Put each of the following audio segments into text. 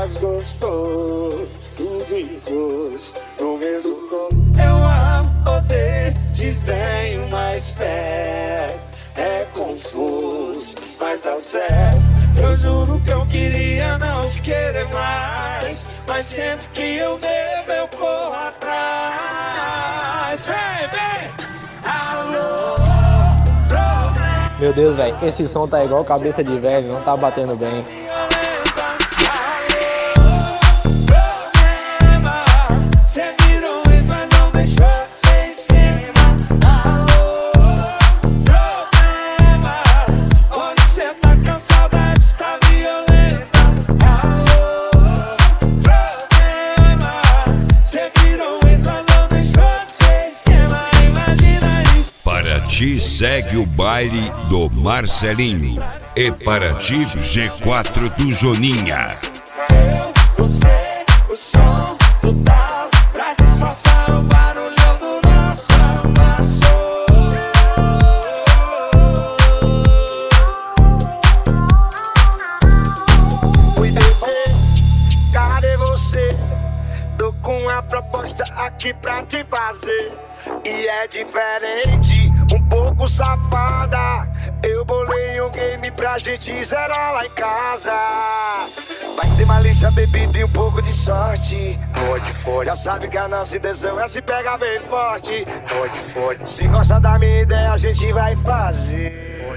mais gostoso, tudo em cores, no mesmo corpo. Eu amo, odeio, desdenho, mas perto. É confuso, mas dá certo. Eu juro que eu queria não te querer mais, mas sempre que eu bebo eu corro atrás. Vem, vem, alô, problema. Meu Deus, velho, esse som tá igual cabeça de velho, não tá batendo bem. Paraty segue o baile do Marcelinho e Paraty G4 do Joninha. Você, o som do tal, pra disfarçar o barulhão do nosso amasso. Oi, bebê, cadê você? Tô com uma proposta aqui pra te fazer. E é diferente, um pouco safada. Eu bolei um game pra gente zerar lá em casa. Vai ter malícia, bebida e um pouco de sorte. Pode, já sabe que a nossa intenção é se pegar bem forte. Pode, se gosta da minha ideia a gente vai fazer.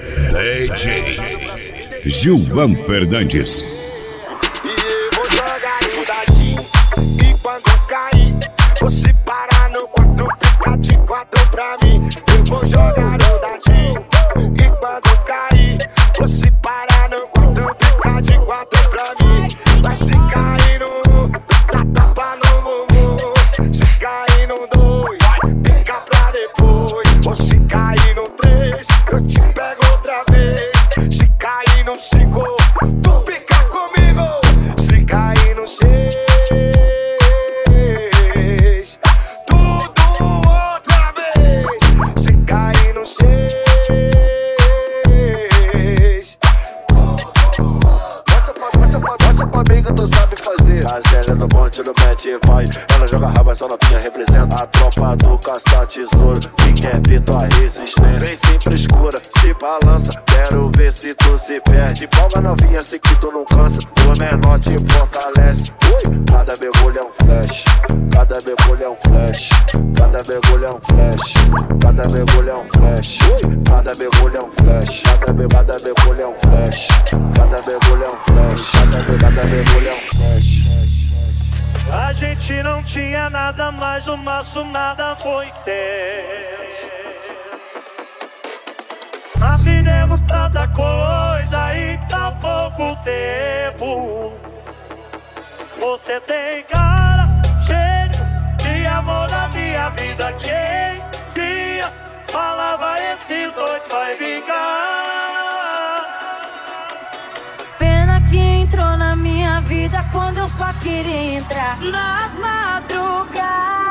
DJ Gilvan Fernandes. E eu vou jogar o dadinho. E quando cair, você parar no quarto, fica de quatro pra mim. Eu vou jogar o dadinho. E quando cair, você parar no quarto, fica de quatro pra mim. Vai se cair no dá tapa no bumbum. Se cair no 2, fica pra depois. Ou se cair no 3, eu te pego outra vez. Se cair no 5, tu fica comigo. Se cair no 6, Gazela do monte no match vai. Ela joga raba, só novinha representa a tropa do caça-tesouro. Quem é vitória resistente, vem sempre escura, se balança. Quero ver se tu se perde. Folga novinha, sei que tu não cansa. O menor te fortalece. Ui, cada mergulho é um flash. Cada mergulho é um flash. Cada mergulho é um flash. Cada mergulho é um flash. Ui, cada mergulho é um flash. Cada mergulho é um flash. Cada mergulho é um flash. Cada mergulho é um flash. A gente não tinha nada, mas o nosso nada foi tenso. Nós vivemos tanta coisa em tão pouco tempo. Você tem cara, jeito de amor na minha vida. Quem via, falava esses dois vai vingar. Entrou na minha vida quando eu só queria entrar nas madrugadas.